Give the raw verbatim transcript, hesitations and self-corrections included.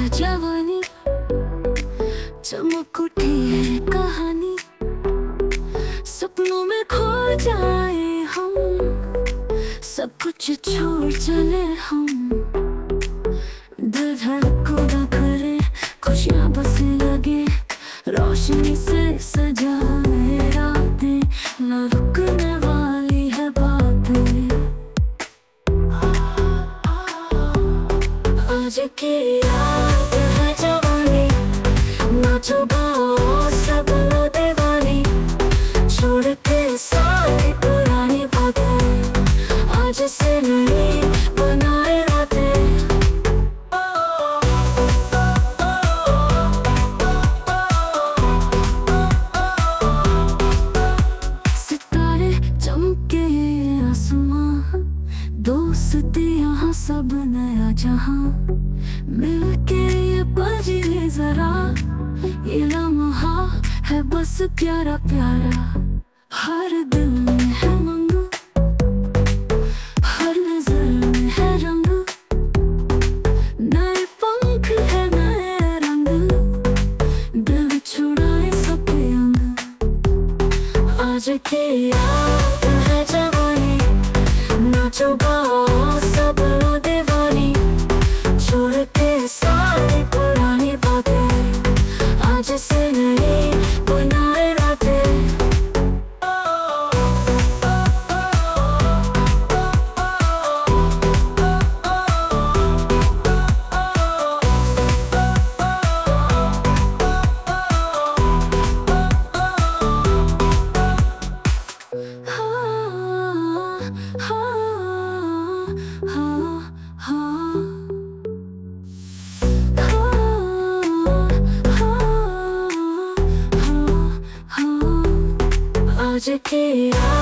है जवानी, चमक उठी है कहानी, सपनों में खो जाए हम, सब कुछ छोड़ चले हम। दिल धड़कना करे, खुशियाँ बसने लगे, रोशनी से सजाए रातें, न रुकने वाली है बातें। आज की याद है जवानी, नाचो गाओ सब लो दीवानी, छोड़ के सारी पुरानी बातें, आज से नई बनाए रातें। सितारे चमके आसमां, दोस्ती यहाँ सब नया जहां, मिलके ये पल जिए जरा, ये लम्हा है बस प्यारा प्यारा। हर दिल में है मंग, हर नजर में है रंग, नए पंख है नए रंग, दिल छुड़ाए सबके अंग। आज की याद है जवानी, नाचो गाओ सब लो दीवानी, छोड़ के सारी पुरानी बातें, आज से नई बनाए रातें। आज की